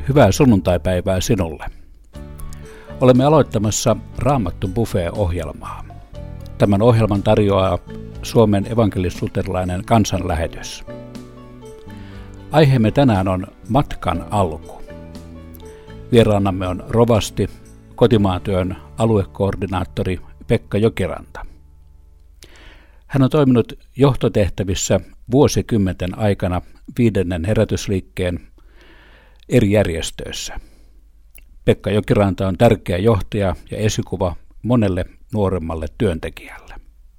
Hyvää sunnuntaipäivää sinulle. Olemme aloittamassa Raamattu Buffet-ohjelmaa. Tämän ohjelman tarjoaa Suomen evankelis-luterilainen kansanlähetys. Aiheemme tänään on matkan alku. Vieraanamme on rovasti, kotimaatyön aluekoordinaattori Pekka Jokiranta. Hän on toiminut johtotehtävissä vuosikymmenten aikana 5. herätysliikkeen eri järjestöissä. Pekka Jokiranta on tärkeä johtaja ja esikuva monelle nuoremmalle työntekijälle.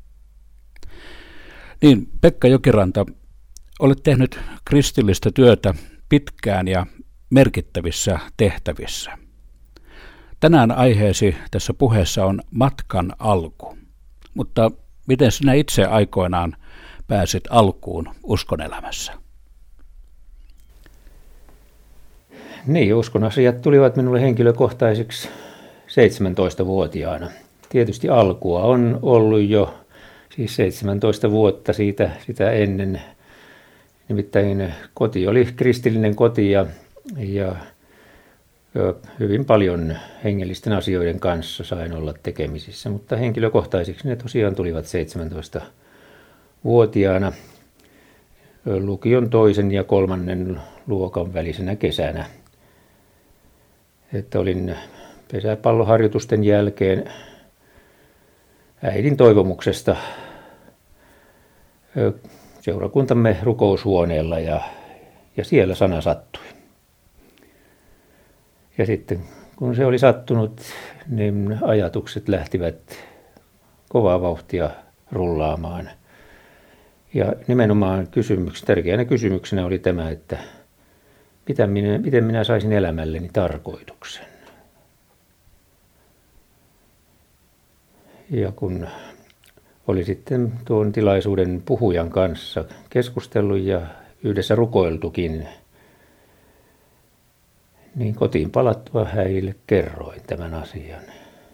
Niin, Pekka Jokiranta, olet tehnyt kristillistä työtä pitkään ja merkittävissä tehtävissä. Tänään aiheesi tässä puheessa on matkan alku, mutta miten sinä itse aikoinaan pääsit alkuun uskonelämässä? Niin, uskon asiat tulivat minulle henkilökohtaisiksi 17-vuotiaana. Tietysti alkua on ollut jo siis 17 vuotta sitä ennen. Nimittäin koti oli kristillinen koti ja hyvin paljon hengellisten asioiden kanssa sain olla tekemisissä, mutta henkilökohtaisiksi ne tosiaan tulivat 17-vuotiaana lukion 2. ja 3. luokan välisenä kesänä. Että olin pesäpalloharjoitusten jälkeen äidin toivomuksesta seurakuntamme rukoushuoneella ja siellä sana sattui. Ja sitten kun se oli sattunut, niin ajatukset lähtivät kovaa vauhtia rullaamaan. Ja nimenomaan tärkeänä kysymyksenä oli tämä, että miten minä saisin elämälleni tarkoituksen. Ja kun oli sitten tuon tilaisuuden puhujan kanssa keskustellut ja yhdessä rukoiltukin, niin kotiin palattua heille kerroin tämän asian.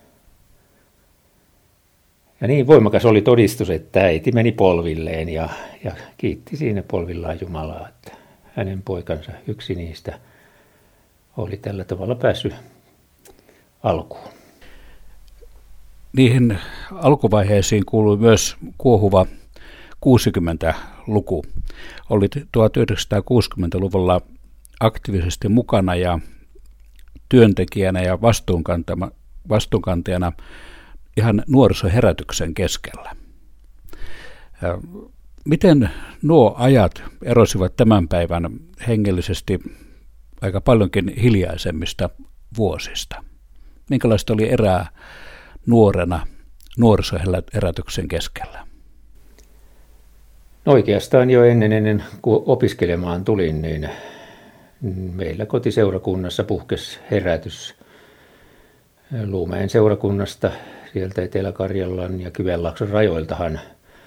Ja niin voimakas oli todistus, että äiti meni polvilleen ja kiitti siinä polvillaan Jumalaa, että hänen poikansa, yksi niistä, oli tällä tavalla päässyt alkuun. Niihin alkuvaiheisiin kuului myös kuohuva 60-luku. Olit 1960-luvulla aktiivisesti mukana ja työntekijänä ja vastuunkantajana ihan nuorisoherätyksen keskellä. Miten nuo ajat erosivat tämän päivän hengellisesti aika paljonkin hiljaisemmista vuosista? Minkälaista oli erää nuorena nuorisoherätyksen keskellä? No oikeastaan jo ennen kuin opiskelemaan tulin, niin meillä kotiseurakunnassa puhkesi herätys Luumäen seurakunnasta, sieltä Etelä-Karjalan ja Kymenlaakson rajoiltahan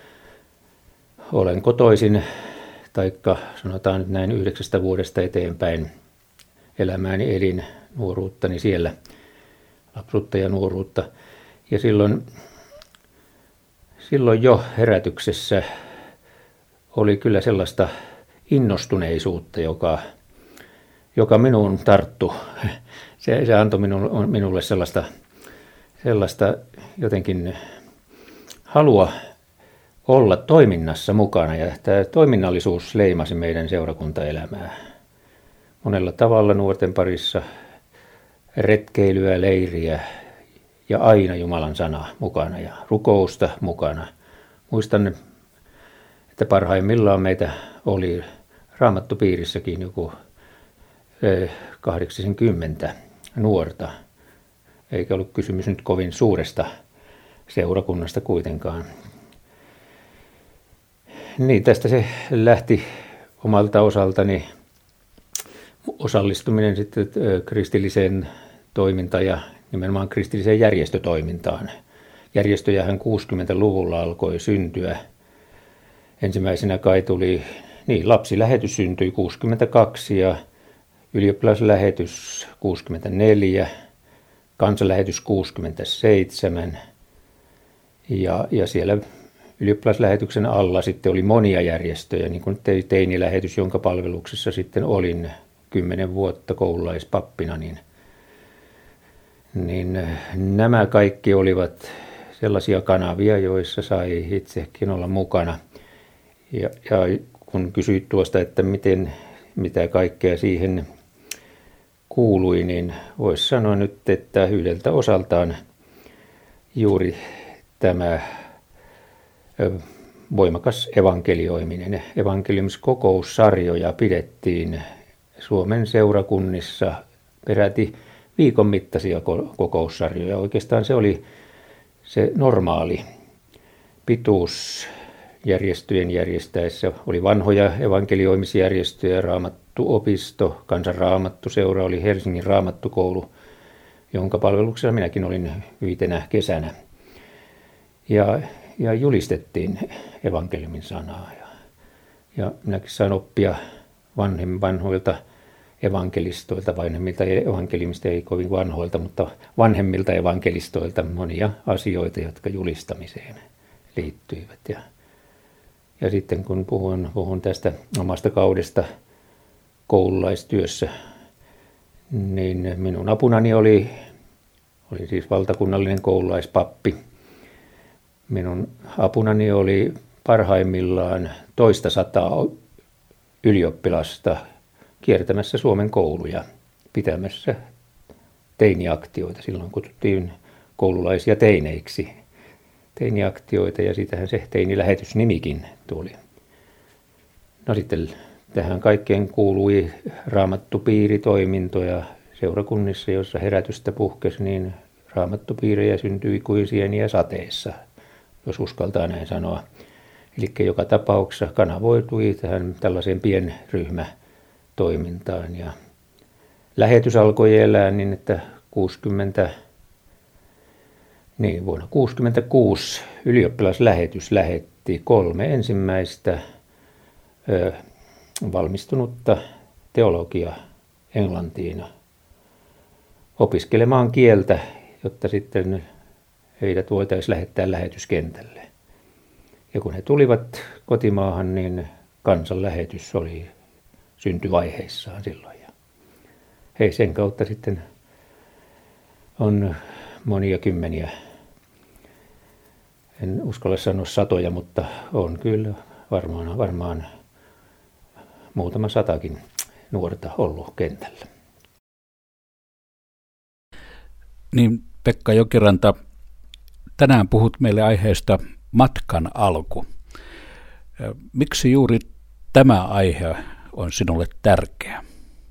olen kotoisin, taikka sanotaan nyt näin 9 vuodesta eteenpäin elämääni elin nuoruuttani siellä, lapsuutta ja nuoruutta. Ja silloin jo herätyksessä oli kyllä sellaista innostuneisuutta, joka minuun tarttui. Se antoi minulle sellaista jotenkin halua olla toiminnassa mukana, ja tämä toiminnallisuus leimasi meidän seurakuntaelämää. Monella tavalla nuorten parissa retkeilyä, leiriä ja aina Jumalan sana mukana ja rukousta mukana. Muistan, että parhaimmillaan meitä oli raamattupiirissäkin joku 80 nuorta, eikä ollut kysymys nyt kovin suuresta seurakunnasta kuitenkaan. Niin, tästä se lähti omalta osaltani osallistuminen sitten kristilliseen toimintaan ja nimenomaan kristilliseen järjestötoimintaan. Järjestöjähän 60-luvulla alkoi syntyä. Ensimmäisenä kai tuli, lapsilähetys syntyi 62 ja ylioppilaslähetys 64, kansanlähetys 67 ja siellä ylioppilaslähetyksen alla sitten oli monia järjestöjä, niin kuin teinilähetys, jonka palveluksessa sitten olin 10 vuotta koululaispappina, niin nämä kaikki olivat sellaisia kanavia, joissa sai itsekin olla mukana. Ja kun kysyit tuosta, että mitä kaikkea siihen kuului, niin voisi sanoa nyt, että yhdeltä osaltaan juuri tämä voimakas evankelioiminen. Evankeliumiskokoussarjoja pidettiin Suomen seurakunnissa peräti viikon mittaisia kokoussarjoja. Oikeastaan se oli se normaali pituus järjestöjen järjestäessä. Oli vanhoja evankelioimisjärjestöjä, Raamattuopisto, Kansanraamattuseura, oli Helsingin Raamattukoulu, jonka palveluksessa minäkin olin 5 kesänä. Ja julistettiin evankeliumin sanaa. Ja minäkin sain oppia vanhoilta evankelistoilta, vanhemmilta evankelimista ei kovin vanhoilta, mutta vanhemmilta evankelistoilta monia asioita, jotka julistamiseen liittyivät. Ja sitten kun puhun tästä omasta kaudesta koululaistyössä, niin minun apunani oli siis valtakunnallinen koululaispappi. Minun apunani oli parhaimmillaan 200 ylioppilasta kiertämässä Suomen kouluja, pitämässä teiniaktioita. Silloin kutsuttiin koululaisia teineiksi. Teiniaktioita ja siitähän se teinilähetysnimikin tuli. No sitten tähän kaikkeen kuului raamattupiiritoimintoja seurakunnissa, joissa herätystä puhkesi, niin raamattupiirejä syntyi kuin sieniä sateessa, jos uskaltaa näin sanoa. Eli joka tapauksessa kanavoitui tähän tällaiseen pienryhmätoimintaan. Ja lähetys alkoi elää niin, että vuonna 1966 ylioppilaslähetys lähetti 3 ensimmäistä valmistunutta teologia Englantiin opiskelemaan kieltä, jotta sitten heidät voitaisiin lähettää lähetyskentälle. Ja kun he tulivat kotimaahan, niin kansanlähetys oli syntyvaiheissaan silloin. Ja hei, sen kautta sitten on monia kymmeniä, en uskalla sanoa satoja, mutta on kyllä varmaan muutama satakin nuorta ollut kentällä. Niin, Pekka Jokiranta, tänään puhut meille aiheesta matkan alku. Miksi juuri tämä aihe on sinulle tärkeä?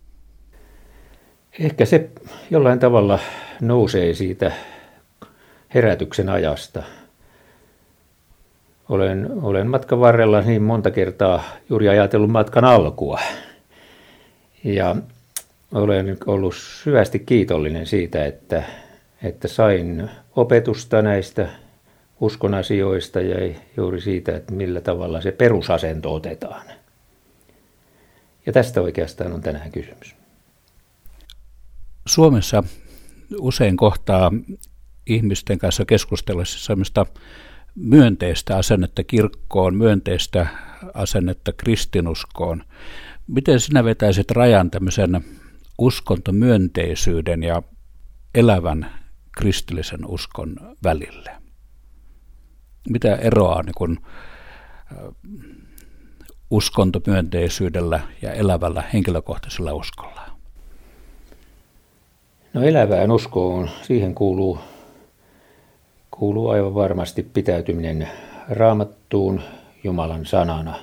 Ehkä se jollain tavalla nousee siitä herätyksen ajasta. Olen matkan varrella niin monta kertaa juuri ajatellut matkan alkua. Ja olen ollut syvästi kiitollinen siitä, että sain opetusta näistä uskon asioista ja juuri siitä, että millä tavalla se perusasento otetaan. Ja tästä oikeastaan on tänään kysymys. Suomessa usein kohtaa ihmisten kanssa keskustellessa sellaista myönteistä asennetta kirkkoon, myönteistä asennetta kristinuskoon. Miten sinä vetäisit rajan tämmöisen uskontomyönteisyyden ja elävän kristillisen uskon välille? Mitä eroaa niin kuin uskontomyönteisyydellä ja elävällä henkilökohtaisella uskolla? No, elävään uskoon siihen kuuluu aivan varmasti pitäytyminen Raamattuun Jumalan sanana.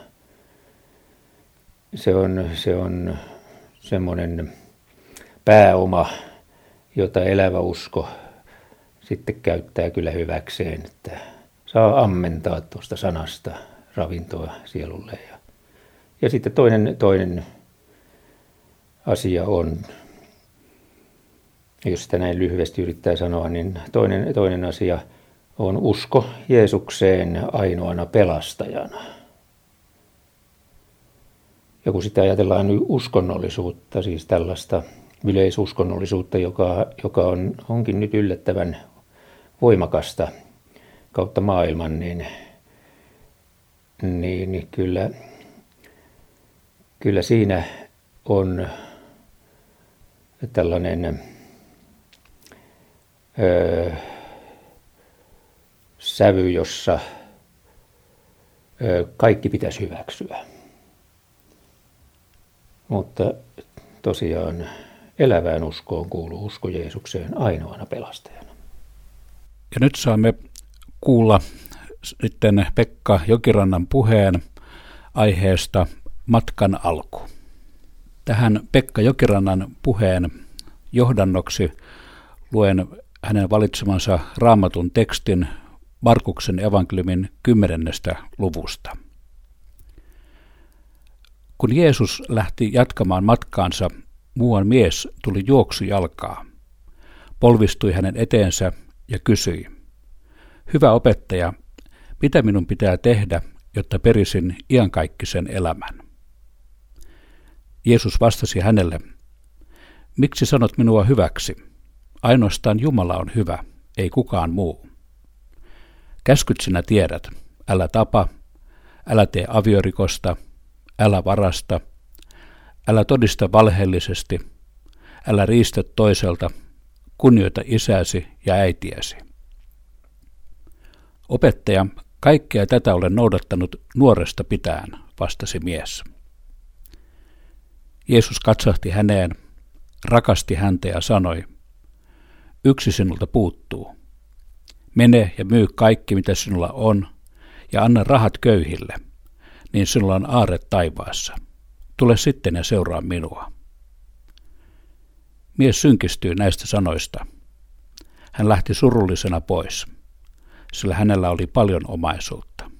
Se on semmoinen pääoma, jota elävä usko sitten käyttää kyllä hyväkseen, että saa ammentaa tuosta sanasta ravintoa sielulle. Ja sitten toinen asia on, jos sitä näin lyhyesti yrittää sanoa, niin toinen asia on usko Jeesukseen ainoana pelastajana. Ja kun sitä ajatellaan nyt uskonnollisuutta, siis tällaista yleisuskonnollisuutta, joka onkin nyt yllättävän voimakasta kautta maailman, niin kyllä siinä on tällainen sävy, jossa kaikki pitäisi hyväksyä. Mutta tosiaan elävään uskoon kuuluu usko Jeesukseen ainoana pelastajana. Ja nyt saamme kuulla sitten Pekka Jokirannan puheen aiheesta matkan alku. Tähän Pekka Jokirannan puheen johdannoksi luen hänen valitsemansa Raamatun tekstin Markuksen evankeliumin 10. luvusta. Kun Jeesus lähti jatkamaan matkaansa, muuan mies tuli juoksujalkaa, polvistui hänen eteensä ja kysyi: Hyvä opettaja, mitä minun pitää tehdä, jotta perisin iankaikkisen elämän? Jeesus vastasi hänelle: Miksi sanot minua hyväksi? Ainoastaan Jumala on hyvä, ei kukaan muu. Käskyt sinä tiedät: älä tapa, älä tee aviorikosta, älä varasta, älä todista valheellisesti, älä riistä toiselta, kunnioita isäsi ja äitiäsi. Opettaja, kaikkea tätä olen noudattanut nuoresta pitäen, vastasi mies. Jeesus katsahti häneen, rakasti häntä ja sanoi: Yksi sinulta puuttuu. Mene ja myy kaikki, mitä sinulla on, ja anna rahat köyhille, niin sinulla on aarre taivaassa. Tule sitten ja seuraa minua. Mies synkistyi näistä sanoista. Hän lähti surullisena pois, sillä hänellä oli paljon omaisuutta.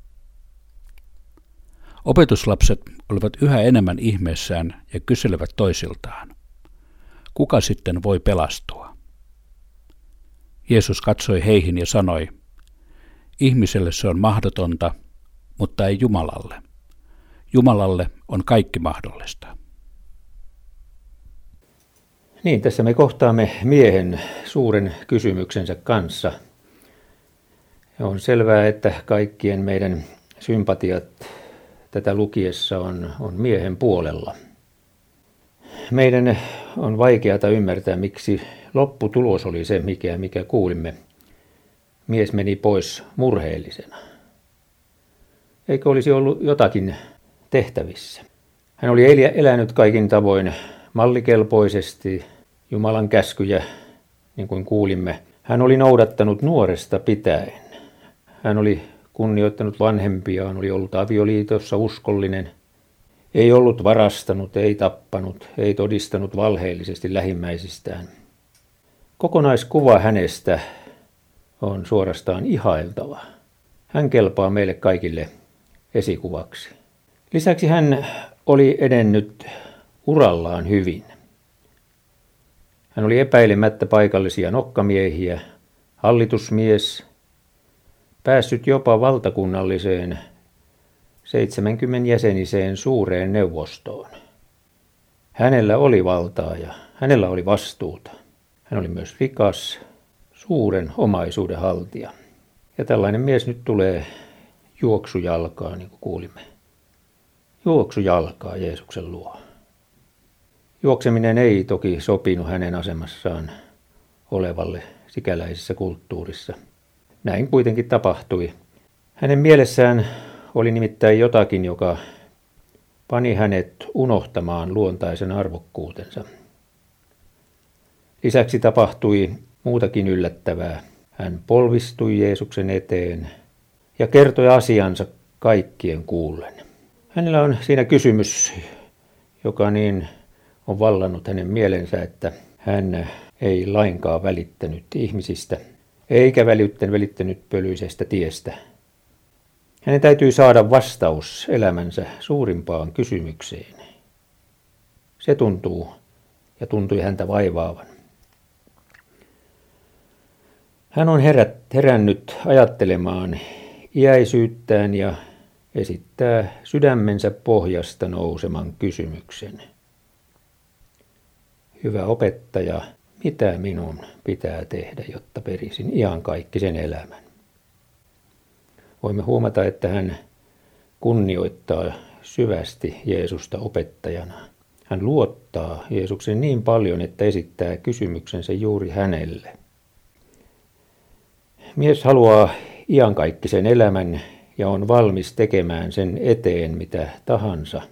Opetuslapset olivat yhä enemmän ihmeessään ja kyselevät toisiltaan: Kuka sitten voi pelastua? Jeesus katsoi heihin ja sanoi: Ihmiselle se on mahdotonta, mutta ei Jumalalle. Jumalalle on kaikki mahdollista. Niin, tässä me kohtaamme miehen suuren kysymyksensä kanssa. On selvää, että kaikkien meidän sympatiat tätä lukiessa on miehen puolella. Meidän on vaikeata ymmärtää, miksi lopputulos oli se, mikä kuulimme. Mies meni pois murheellisena. Eikö olisi ollut jotakin tehtävissä? Hän oli elänyt kaikin tavoin mallikelpoisesti, Jumalan käskyjä, niin kuin kuulimme. Hän oli noudattanut nuoresta pitäen. Hän oli kunnioittanut vanhempiaan, oli ollut avioliitossa uskollinen. Ei ollut varastanut, ei tappanut, ei todistanut valheellisesti lähimmäisistään. Kokonaiskuva hänestä on suorastaan ihailtava. Hän kelpaa meille kaikille esikuvaksi. Lisäksi hän oli edennyt urallaan hyvin. Hän oli epäilemättä paikallisia nokkamiehiä, hallitusmies, päässyt jopa valtakunnalliseen 70-jäseniseen suureen neuvostoon. Hänellä oli valtaa ja hänellä oli vastuuta. Hän oli myös rikas, suuren omaisuuden haltija. Ja tällainen mies nyt tulee juoksujalkaa, niin kuin kuulimme. Juoksujalkaa Jeesuksen luo. Juokseminen ei toki sopinut hänen asemassaan olevalle sikäläisessä kulttuurissa. Näin kuitenkin tapahtui. Hänen mielessään oli nimittäin jotakin, joka pani hänet unohtamaan luontaisen arvokkuutensa. Lisäksi tapahtui muutakin yllättävää. Hän polvistui Jeesuksen eteen ja kertoi asiansa kaikkien kuullen. Hänellä on siinä kysymys, joka niin on vallannut hänen mielensä, että hän ei lainkaan välittänyt ihmisistä, eikä välittänyt pölyisestä tiestä. Hänen täytyy saada vastaus elämänsä suurimpaan kysymykseen. Se tuntui häntä vaivaavan. Hän on herännyt ajattelemaan iäisyyttään ja esittää sydämensä pohjasta nouseman kysymyksen. Hyvä opettaja, mitä minun pitää tehdä, jotta perisin iankaikkisen elämän? Voimme huomata, että hän kunnioittaa syvästi Jeesusta opettajana. Hän luottaa Jeesuksen niin paljon, että esittää kysymyksensä juuri hänelle. Mies haluaa iankaikkisen elämän ja on valmis tekemään sen eteen mitä tahansa.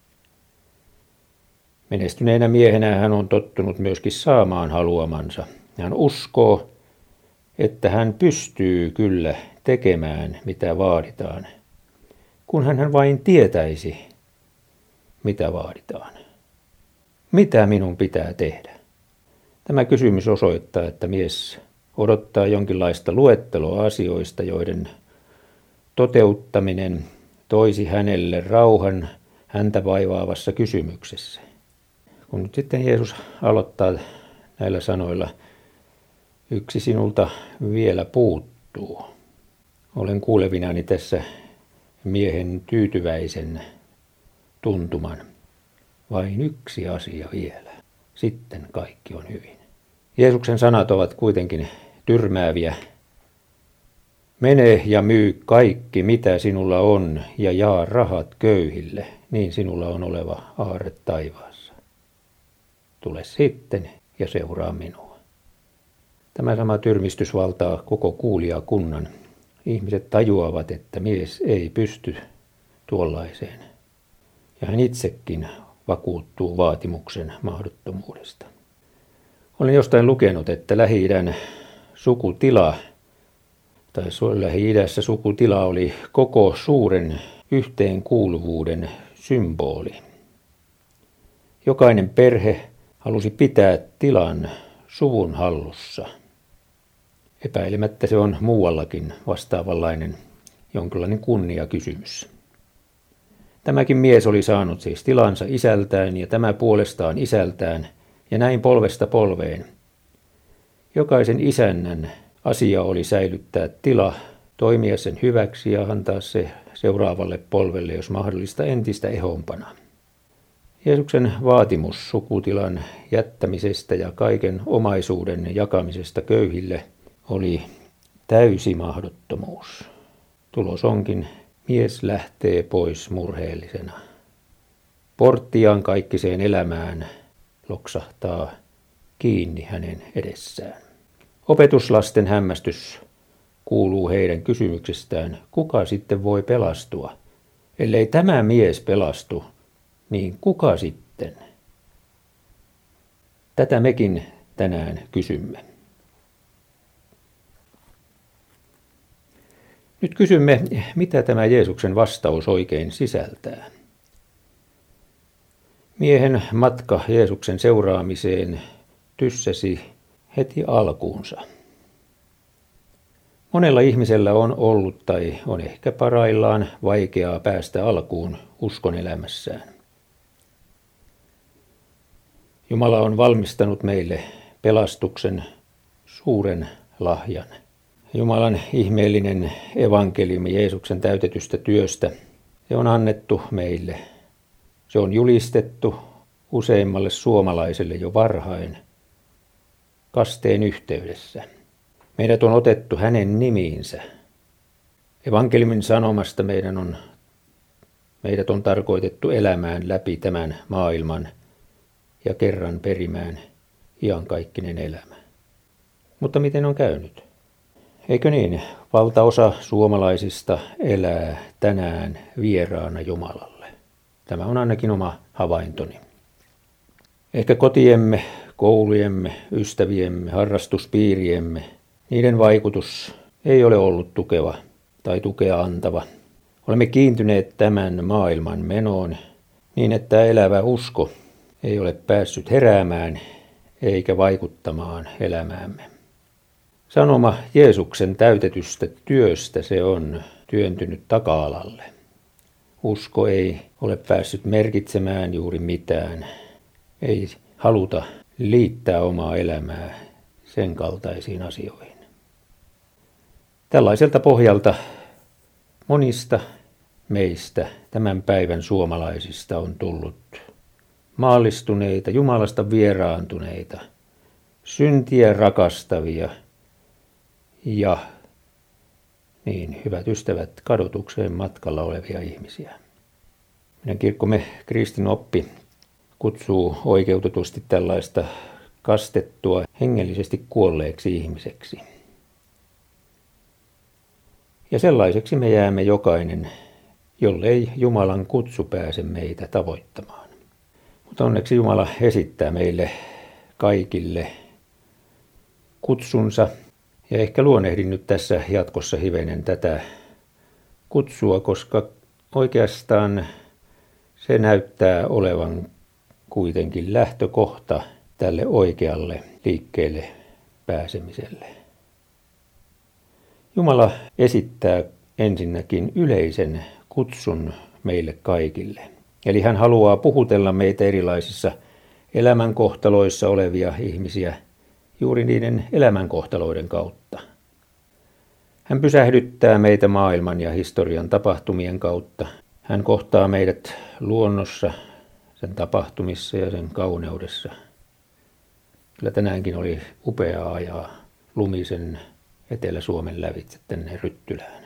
Menestyneenä miehenä hän on tottunut myöskin saamaan haluamansa. Hän uskoo, että hän pystyy kyllä tekemään mitä vaaditaan, kunhan hän vain tietäisi, mitä vaaditaan. Mitä minun pitää tehdä? Tämä kysymys osoittaa, että mies odottaa jonkinlaista luetteloa asioista, joiden toteuttaminen toisi hänelle rauhan häntä vaivaavassa kysymyksessä. Kun nyt sitten Jeesus aloittaa näillä sanoilla, yksi sinulta vielä puuttuu. Olen kuulevinani tässä miehen tyytyväisen tuntuman. Vain yksi asia vielä. Sitten kaikki on hyvin. Jeesuksen sanat ovat kuitenkin tyrmääviä. Mene ja myy kaikki, mitä sinulla on, ja jaa rahat köyhille, niin sinulla on oleva aarre taivaassa. Tule sitten ja seuraa minua. Tämä sama tyrmistys valtaa koko kuulijakunnan. Ihmiset tajuavat, että mies ei pysty tuollaiseen. Ja hän itsekin vakuuttuu vaatimuksen mahdottomuudesta. Olen jostain lukenut, että Lähi-idän sukutila, tai Lähi-idässä sukutila oli koko suuren yhteenkuuluvuuden symboli. Jokainen perhe halusi pitää tilan suvun hallussa. Epäilemättä se on muuallakin vastaavanlainen jonkinlainen kunniakysymys. Tämäkin mies oli saanut siis tilansa isältään ja tämä puolestaan isältään ja näin polvesta polveen. Jokaisen isännän asia oli säilyttää tila, toimia sen hyväksi ja antaa se seuraavalle polvelle, jos mahdollista, entistä ehompana. Jeesuksen vaatimus sukutilan jättämisestä ja kaiken omaisuuden jakamisesta köyhille oli täysi mahdottomuus. Tulos onkin, mies lähtee pois murheellisena. Porttiaan kaikkiseen elämään loksahtaa kiinni hänen edessään. Opetuslasten hämmästys kuuluu heidän kysymyksestään, kuka sitten voi pelastua? Ellei tämä mies pelastu, niin kuka sitten? Tätä mekin tänään kysymme. Nyt kysymme, mitä tämä Jeesuksen vastaus oikein sisältää. Miehen matka Jeesuksen seuraamiseen tyssäsi heti alkuunsa. Monella ihmisellä on ollut tai on ehkä paraillaan vaikeaa päästä alkuun uskon elämässään. Jumala on valmistanut meille pelastuksen suuren lahjan. Jumalan ihmeellinen evankeliumi Jeesuksen täytetystä työstä, se on annettu meille. Se on julistettu useimmalle suomalaiselle jo varhain kasteen yhteydessä. Meidät on otettu hänen nimiinsä. Evankeliumin sanomasta meidät on tarkoitettu elämään läpi tämän maailman ja kerran perimään iankaikkinen elämä. Mutta miten on käynyt? Eikö niin? Valtaosa suomalaisista elää tänään vieraana Jumalalle. Tämä on ainakin oma havaintoni. Ehkä kotiemme, koulujemme, ystäviemme, harrastuspiiriemme, niiden vaikutus ei ole ollut tukeva tai tukea antava. Olemme kiintyneet tämän maailman menoon niin, että elävä usko ei ole päässyt heräämään eikä vaikuttamaan elämäämme. Sanoma Jeesuksen täytetystä työstä se on työntynyt taka-alalle. Usko ei ole päässyt merkitsemään juuri mitään. Ei haluta liittää omaa elämää sen kaltaisiin asioihin. Tällaiselta pohjalta monista meistä tämän päivän suomalaisista on tullut maallistuneita, Jumalasta vieraantuneita, syntiä rakastavia ja niin, hyvät ystävät, kadotukseen matkalla olevia ihmisiä. Meidän kirkkomme kristinoppi kutsuu oikeutetusti tällaista kastettua hengellisesti kuolleeksi ihmiseksi. Ja sellaiseksi me jäämme jokainen, jollei Jumalan kutsu pääse meitä tavoittamaan. Mutta onneksi Jumala esittää meille kaikille kutsunsa. Ja ehkä luonnehdin nyt tässä jatkossa hivenen tätä kutsua, koska oikeastaan se näyttää olevan kuitenkin lähtökohta tälle oikealle liikkeelle pääsemiselle. Jumala esittää ensinnäkin yleisen kutsun meille kaikille. Eli hän haluaa puhutella meitä erilaisissa elämänkohtaloissa olevia ihmisiä juuri niiden elämänkohtaloiden kautta. Hän pysähdyttää meitä maailman ja historian tapahtumien kautta. Hän kohtaa meidät luonnossa, sen tapahtumissa ja sen kauneudessa. Kyllä tänäänkin oli upeaa ajaa lumisen Etelä-Suomen lävitse tänne Ryttylään.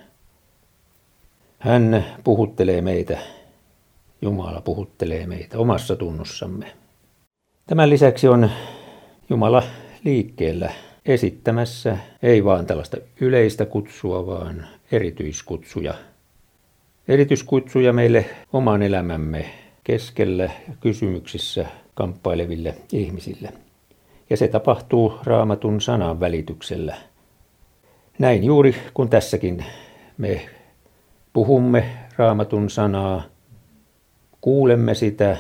Hän puhuttelee meitä, Jumala puhuttelee meitä omassa tunnussamme. Tämän lisäksi on Jumala liikkeellä esittämässä ei vaan tällaista yleistä kutsua, vaan erityiskutsuja. Erityiskutsuja meille oman elämämme keskellä ja kysymyksissä kamppaileville ihmisille. Ja se tapahtuu Raamatun sanan välityksellä. Näin juuri kun tässäkin me puhumme Raamatun sanaa, kuulemme sitä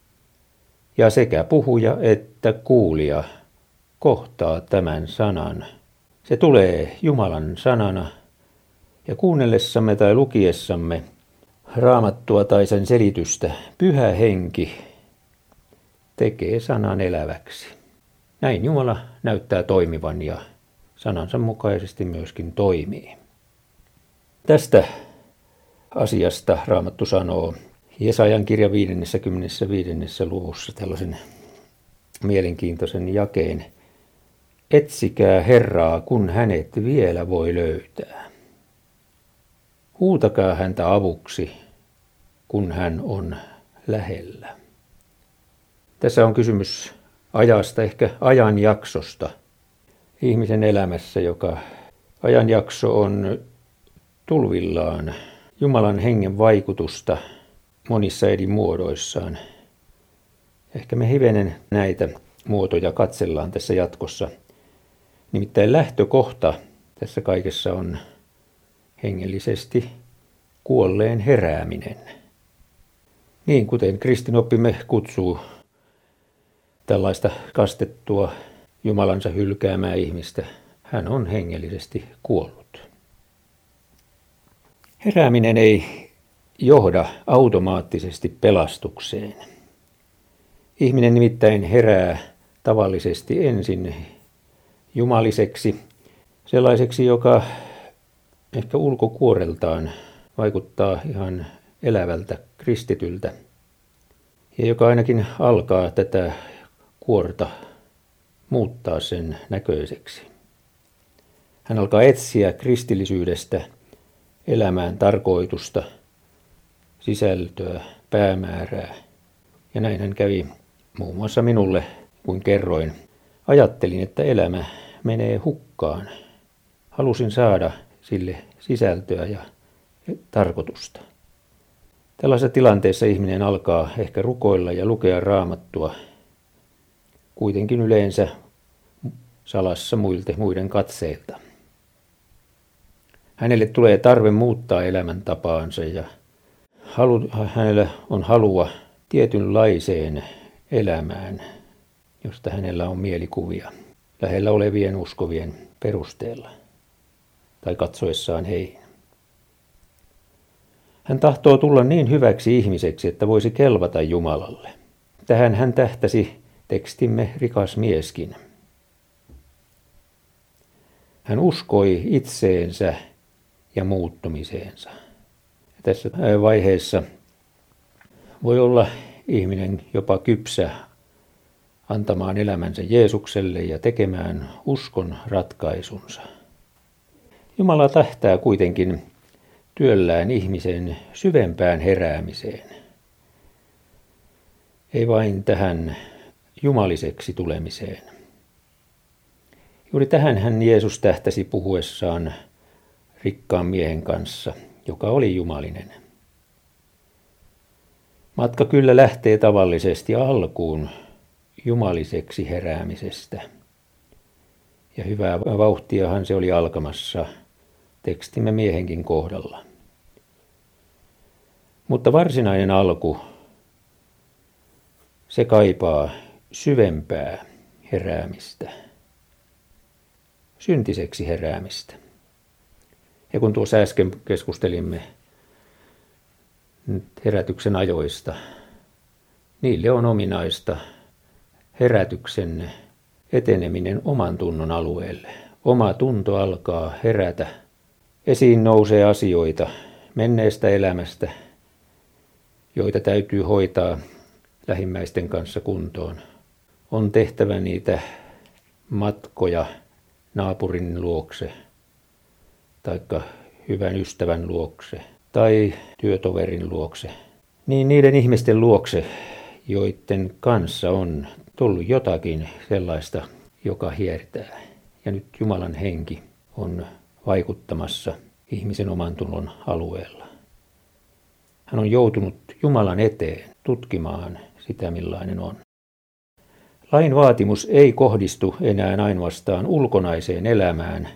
ja sekä puhuja että kuulija kohtaa tämän sanan. Se tulee Jumalan sanana ja kuunnellessamme tai lukiessamme Raamattua tai sen selitystä Pyhä Henki tekee sanan eläväksi. Näin Jumala näyttää toimivan ja sanansa mukaisesti myöskin toimii. Tästä asiasta Raamattu sanoo Jesajan kirja 55. luvussa tällaisen mielenkiintoisen jakeen. Etsikää Herraa, kun hänet vielä voi löytää. Huutakaa häntä avuksi, kun hän on lähellä. Tässä on kysymys ajasta, ehkä ajanjaksosta ihmisen elämässä, joka ajanjakso on tulvillaan Jumalan hengen vaikutusta monissa eri muodoissaan. Ehkä me hivenen näitä muotoja katsellaan tässä jatkossa. Nimittäin lähtökohta tässä kaikessa on hengellisesti kuolleen herääminen. Niin kuten kristinoppimme kutsuu tällaista kastettua Jumalansa hylkäämää ihmistä, hän on hengellisesti kuollut. Herääminen ei johda automaattisesti pelastukseen. Ihminen nimittäin herää tavallisesti ensin jumaliseksi, sellaiseksi, joka ehkä ulkokuoreltaan vaikuttaa ihan elävältä kristityltä, ja joka ainakin alkaa tätä kuorta muuttaa sen näköiseksi. Hän alkaa etsiä kristillisyydestä elämään tarkoitusta, sisältöä, päämäärää. Ja näin hän kävi muun muassa minulle, kun kerroin. Ajattelin, että elämä menee hukkaan. Halusin saada sille sisältöä ja tarkoitusta. Tällaisessa tilanteessa ihminen alkaa ehkä rukoilla ja lukea Raamattua, kuitenkin yleensä salassa muiden katseilta. Hänelle tulee tarve muuttaa elämäntapaansa ja hänellä on halua tietynlaiseen elämään, josta hänellä on mielikuvia lähellä olevien uskovien perusteella tai katsoessaan heihin. Hän tahtoo tulla niin hyväksi ihmiseksi, että voisi kelvata Jumalalle. Tähän hän tähtäsi tekstimme rikas mieskin. Hän uskoi itseensä ja muuttumiseensa. Tässä vaiheessa voi olla ihminen jopa kypsä antamaan elämänsä Jeesukselle ja tekemään uskon ratkaisunsa. Jumala tähtää kuitenkin työllään ihmisen syvempään heräämiseen. ei vain tähän jumaliseksi tulemiseen. Juuri tähän hän Jeesus tähtäsi puhuessaan rikkaan miehen kanssa, joka oli jumalinen. Matka kyllä lähtee tavallisesti alkuun jumaliseksi heräämisestä. Ja hyvää vauhtiahan se oli alkamassa tekstimme miehenkin kohdalla. Mutta varsinainen alku, se kaipaa syvempää heräämistä, syntiseksi heräämistä. Ja kun tuossa äsken keskustelimme herätyksen ajoista, niille on ominaista herätyksen eteneminen oman tunnon alueelle. Oma tunto alkaa herätä. Esiin nousee asioita menneestä elämästä, joita täytyy hoitaa lähimmäisten kanssa kuntoon. On tehtävä niitä matkoja naapurin luokse, taikka hyvän ystävän luokse, tai työtoverin luokse. Niin niiden ihmisten luokse, joiden kanssa on tullut jotakin sellaista, joka hiertää. Ja nyt Jumalan henki on vaikuttamassa ihmisen oman tunnon alueella. Hän on joutunut Jumalan eteen tutkimaan sitä, millainen on. Lain vaatimus ei kohdistu enää ainoastaan ulkonaiseen elämään,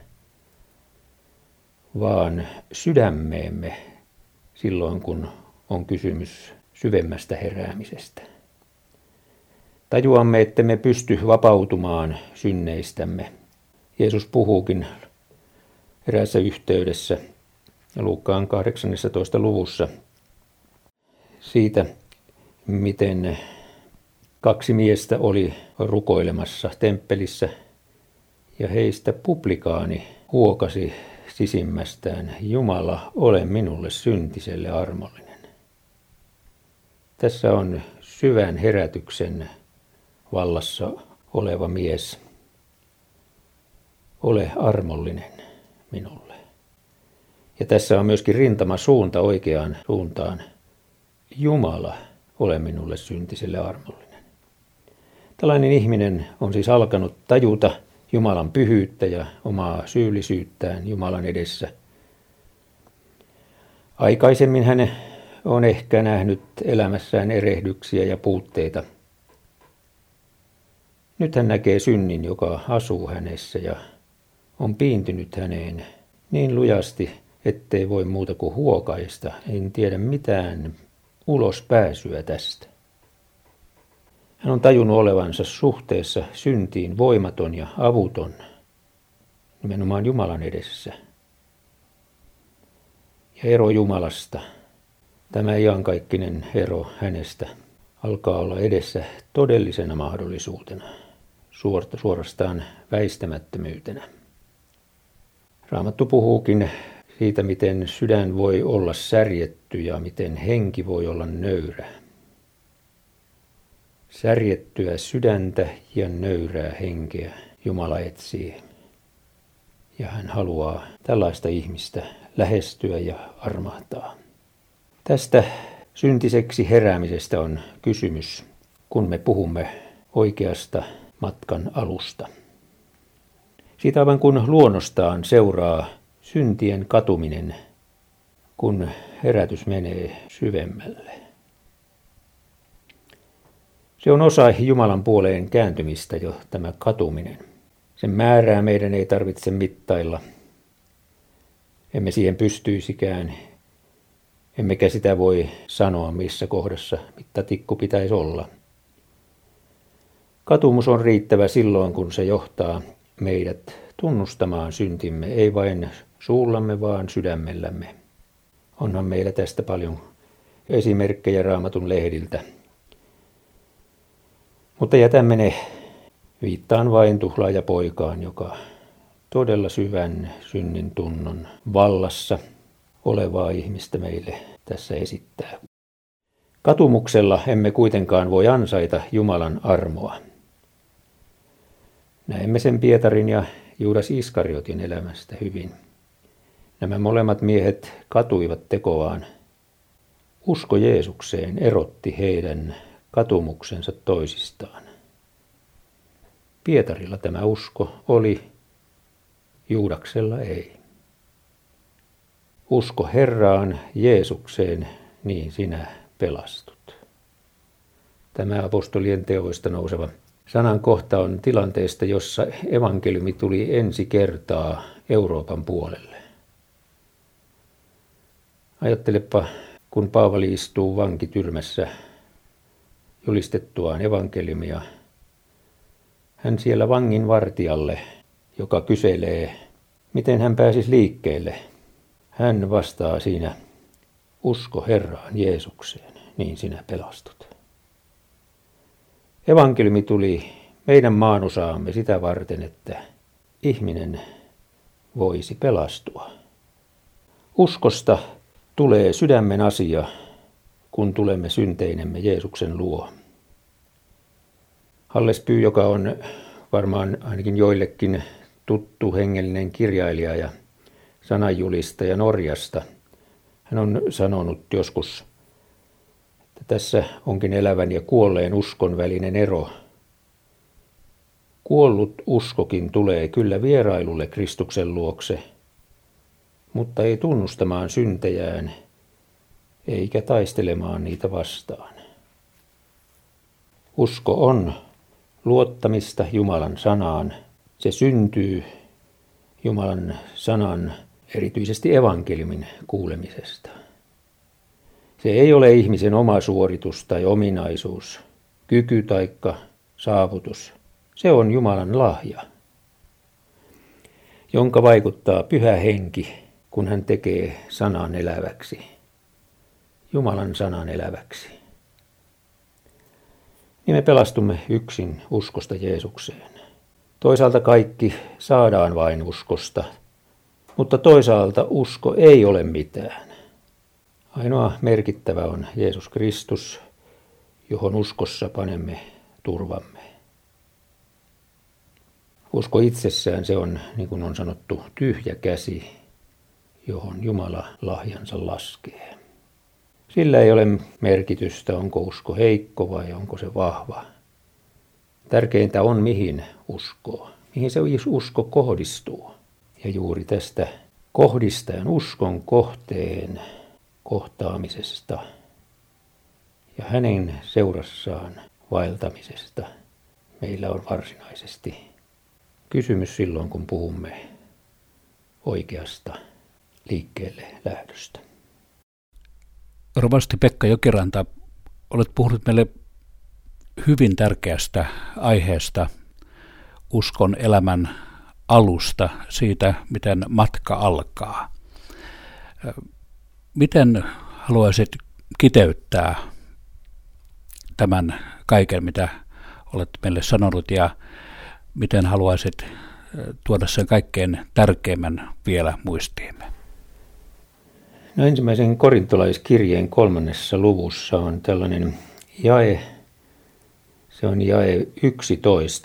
vaan sydämeemme silloin, kun on kysymys syvemmästä heräämisestä. Tajuamme, että me pysty vapautumaan synneistämme. Jeesus puhuukin eräässä yhteydessä Luukkaan 18. luvussa siitä, miten 2 miestä oli rukoilemassa temppelissä ja heistä publikaani huokasi sisimmästään: Jumala, ole minulle syntiselle armollinen. Tässä on syvän herätyksen vallassa oleva mies. Ole armollinen minulle. Ja tässä on myöskin rintama suunta oikeaan suuntaan. Jumala, ole minulle syntiselle armollinen. Tällainen ihminen on siis alkanut tajuta Jumalan pyhyyttä ja omaa syyllisyyttään Jumalan edessä. Aikaisemmin hän on ehkä nähnyt elämässään erehdyksiä ja puutteita. Nyt hän näkee synnin, joka asuu hänessä ja on piintynyt häneen niin lujasti, ettei voi muuta kuin huokaista. En tiedä mitään ulospääsyä tästä. Hän on tajunnut olevansa suhteessa syntiin voimaton ja avuton, nimenomaan Jumalan edessä. Ja ero Jumalasta, tämä iankaikkinen ero hänestä, alkaa olla edessä todellisena mahdollisuutena, suorastaan väistämättömyytenä. Raamattu puhuukin siitä, miten sydän voi olla särjetty ja miten henki voi olla nöyrä. Särjettyä sydäntä ja nöyrää henkeä Jumala etsii. Ja hän haluaa tällaista ihmistä lähestyä ja armahtaa. Tästä syntiseksi heräämisestä on kysymys, kun me puhumme oikeasta matkan alusta. Siitä aivan kun luonnostaan seuraa syntien katuminen, kun herätys menee syvemmälle. Se on osa Jumalan puoleen kääntymistä jo tämä katuminen. Sen määrää meidän ei tarvitse mittailla. Emme siihen pystyisikään, emmekä sitä voi sanoa, missä kohdassa mittatikku pitäisi olla. Katumus on riittävä silloin, kun se johtaa meidät tunnustamaan syntimme, ei vain suullamme, vaan sydämellämme. Onhan meillä tästä paljon esimerkkejä Raamatun lehdiltä. Mutta jätämme ne, viittaan vain tuhlaajapoikaan, joka todella syvän synnin tunnon vallassa olevaa ihmistä meille tässä esittää. Katumuksella emme kuitenkaan voi ansaita Jumalan armoa. Näemme sen Pietarin ja Juudas Iskariotin elämästä hyvin. Nämä molemmat miehet katuivat tekoaan. Usko Jeesukseen erotti heidän katumuksensa toisistaan. Pietarilla tämä usko oli, Juudaksella ei. Usko Herraan Jeesukseen, niin sinä pelastut. Tämä apostolien teoista nouseva sanan kohta on tilanteesta, jossa evankeliumi tuli ensi kertaa Euroopan puolelle. Ajattelepa, kun Paavali istuu vankityrmässä julistettuaan evankeliumia, hän siellä vangin vartijalle, joka kyselee, miten hän pääsisi liikkeelle. Hän vastaa siinä, usko Herraan Jeesukseen, niin sinä pelastut. Evankeliumi tuli meidän maanosaamme sitä varten, että ihminen voisi pelastua. Uskosta tulee sydämen asia, kun tulemme synteinemme Jeesuksen luo. Hallesby, joka on varmaan ainakin joillekin tuttu hengellinen kirjailija ja sananjulistaja Norjasta, hän on sanonut joskus, että tässä onkin elävän ja kuolleen uskon välinen ero. Kuollut uskokin tulee kyllä vierailulle Kristuksen luokse, mutta ei tunnustamaan syntejään eikä taistelemaan niitä vastaan. Usko on luottamista Jumalan sanaan. Se syntyy Jumalan sanan, erityisesti evankeliumin kuulemisesta. Se ei ole ihmisen oma suoritus tai ominaisuus, kyky taikka saavutus. Se on Jumalan lahja, jonka vaikuttaa Pyhä Henki, kun hän tekee sanan eläväksi. Jumalan sanan eläväksi. Niin me pelastumme yksin uskosta Jeesukseen. Toisaalta kaikki saadaan vain uskosta, mutta toisaalta usko ei ole mitään. Ainoa merkittävä on Jeesus Kristus, johon uskossa panemme turvamme. Usko itsessään se on, niin kuin on sanottu, tyhjä käsi, johon Jumala lahjansa laskee. Sillä ei ole merkitystä, onko usko heikko vai onko se vahva. Tärkeintä on, mihin uskoo, mihin se usko kohdistuu. Ja juuri tästä kohdistajan uskon kohteen kohtaamisesta ja hänen seurassaan vaeltamisesta meillä on varsinaisesti kysymys silloin, kun puhumme oikeasta liikkeelle lähdöstä. Rovasti Pekka Jokiranta, olet puhunut meille hyvin tärkeästä aiheesta, uskon elämän alusta, siitä miten matka alkaa. Miten haluaisit kiteyttää tämän kaiken, mitä olet meille sanonut, ja miten haluaisit tuoda sen kaikkein tärkeimmän vielä muistiimme? No, ensimmäisen korintolaiskirjeen 3. luvussa on tällainen jae, se on jae 11.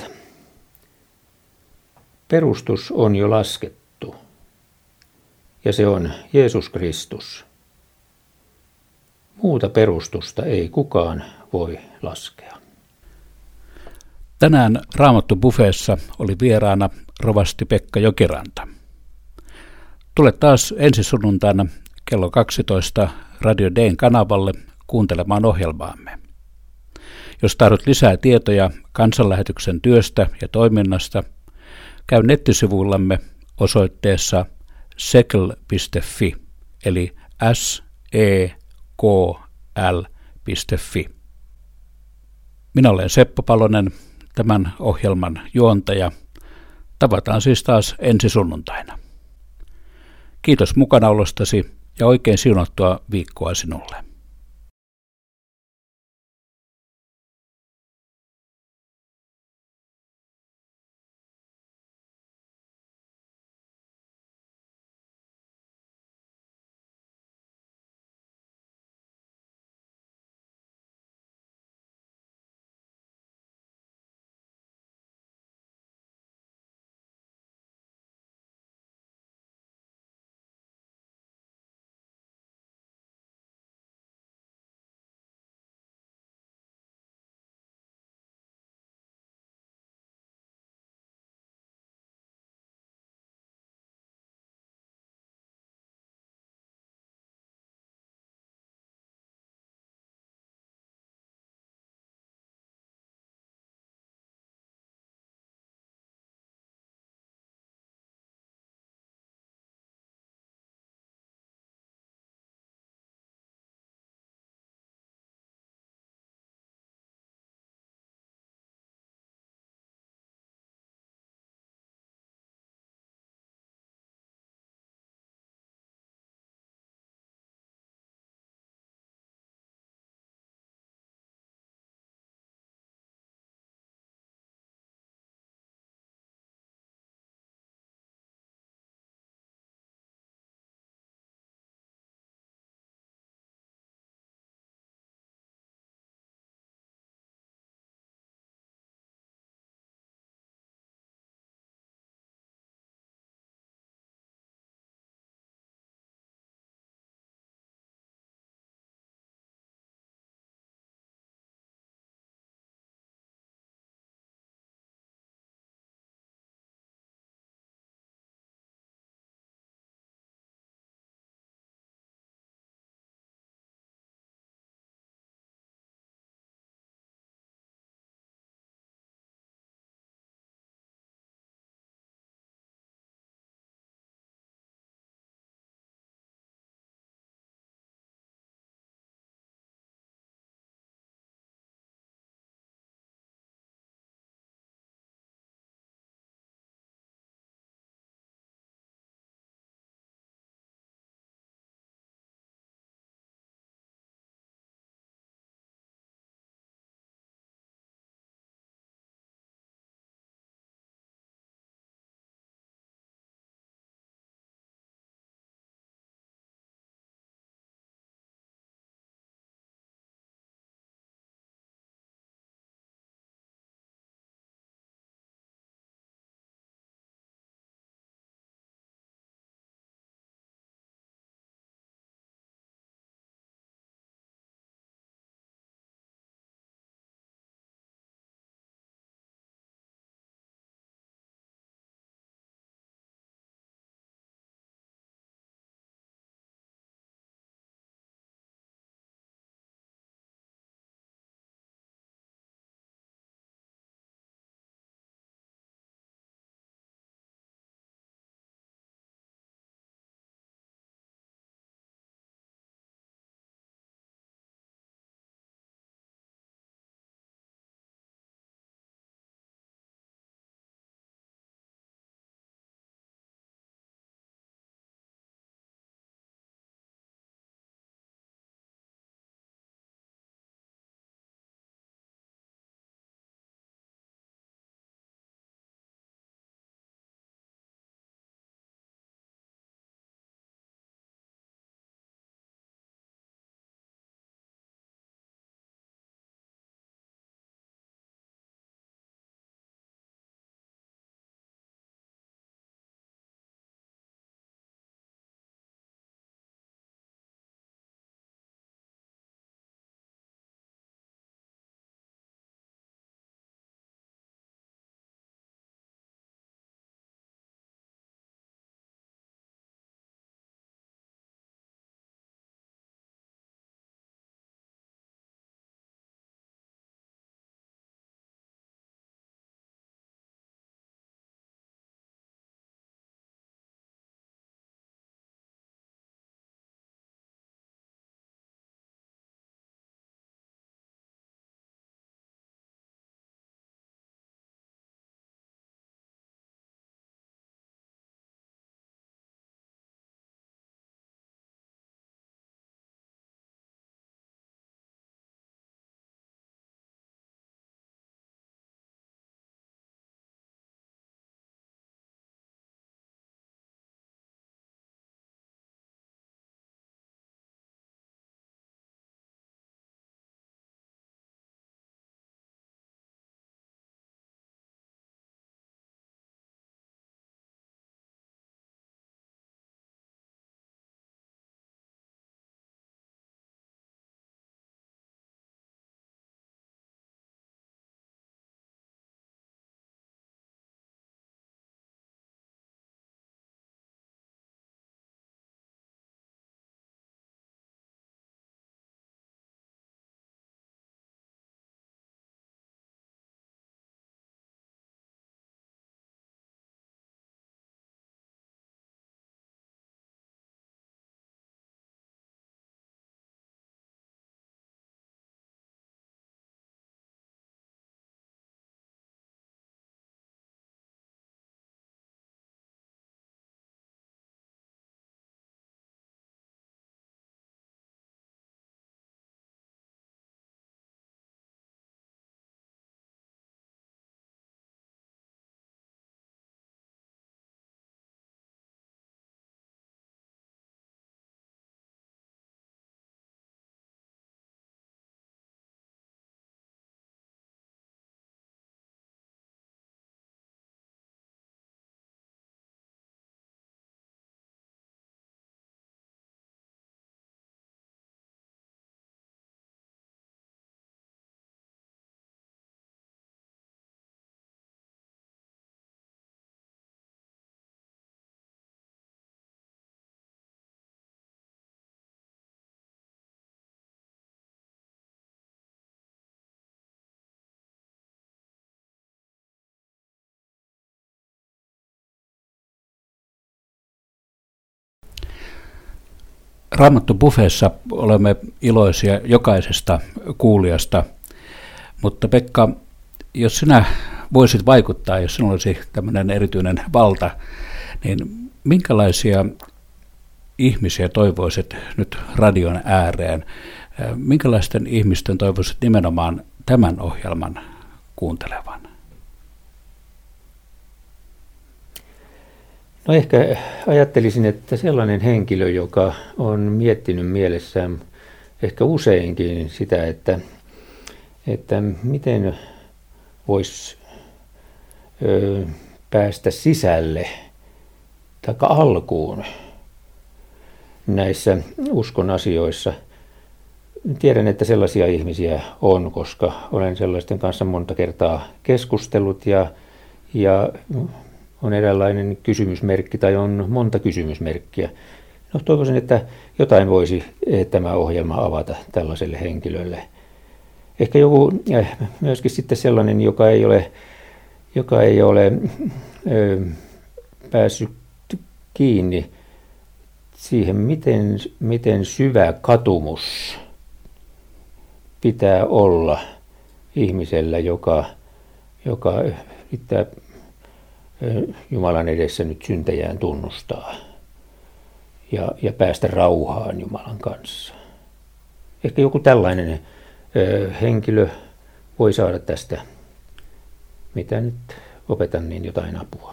Perustus on jo laskettu, ja se on Jeesus Kristus. Muuta perustusta ei kukaan voi laskea. Tänään Raamattu-bufeessa oli vieraana rovasti Pekka Jokiranta. Tule taas ensi sunnuntaina kello 12 Radio D:n kanavalle kuuntelemaan ohjelmaamme. Jos tahdot lisää tietoja kansanlähetyksen työstä ja toiminnasta, käy nettisivuillamme osoitteessa sekl.fi eli sekl.fi. Minä olen Seppo Palonen, tämän ohjelman juontaja. Tavataan siis taas ensi sunnuntaina. Kiitos mukanaolostasi ja oikein siunattua viikkoa sinulle. Raamattu Buffeessa olemme iloisia jokaisesta kuulijasta, mutta Pekka, jos sinä voisit vaikuttaa, jos sinulla olisi tämmöinen erityinen valta, niin minkälaisia ihmisiä toivoisit nyt radion ääreen? Minkälaisten ihmisten toivoisit nimenomaan tämän ohjelman kuuntelevan? No ehkä ajattelisin, että sellainen henkilö, joka on miettinyt mielessään ehkä useinkin sitä, että miten voisi päästä sisälle tai alkuun näissä uskon asioissa. Tiedän, että sellaisia ihmisiä on, koska olen sellaisten kanssa monta kertaa keskustellut ja on eräänlainen kysymysmerkki tai on monta kysymysmerkkiä. No, toivoisin, että jotain voisi tämä ohjelma avata tällaiselle henkilölle. Ehkä joku myöskin sitten sellainen, joka ei ole päässyt kiinni siihen, miten syvä katumus pitää olla ihmisellä, joka pitää Jumalan edessä nyt syntejään tunnustaa ja päästä rauhaan Jumalan kanssa. Ehkä joku tällainen henkilö voi saada tästä, mitä nyt opetan, niin jotain apua.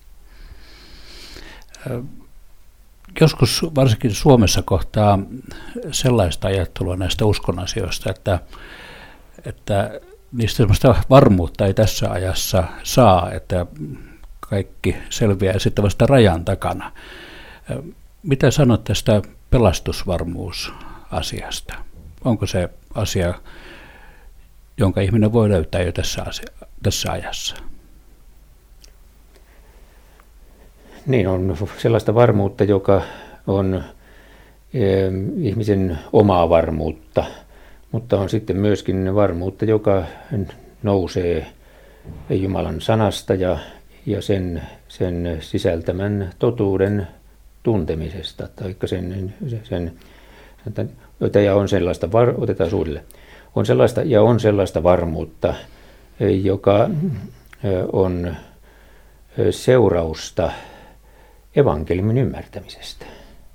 Joskus varsinkin Suomessa kohtaa sellaista ajattelua näistä uskonasioista, että niistä sellaista varmuutta ei tässä ajassa saa, että kaikki selviää sitten vasta rajan takana. Mitä sanot tästä pelastusvarmuusasiasta? Onko se asia, jonka ihminen voi löytää jo tässä ajassa? Niin, on sellaista varmuutta, joka on ihmisen omaa varmuutta, mutta on sitten myöskin varmuutta, joka nousee Jumalan sanasta ja sen sisältämän totuuden tuntemisesta, tai ja on sellaista, otetaan suunnille, on sellaista varmuutta, joka on seurausta evankeliumin ymmärtämisestä.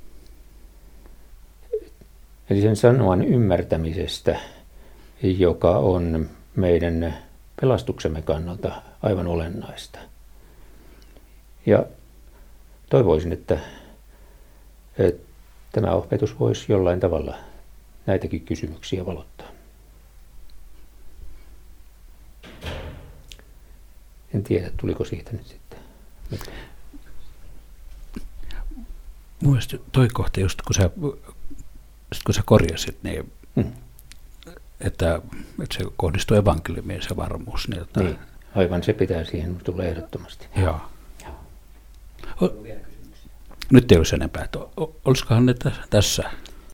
Eli sen sanoman ymmärtämisestä, joka on meidän pelastuksemme kannalta aivan olennaista. Ja toivoisin, että tämä opetus voisi jollain tavalla näitäkin kysymyksiä valottaa. En tiedä, tuliko siitä nyt sitten mitään. Mielestäni toi kohta, just kun sä korjasit, niin, että se kohdistuu evankeliumiin se varmuus. Niin, aivan se pitää siihen tulla ehdottomasti. Joo. Nyt ei olisi enempää. Olisikohan ne tässä?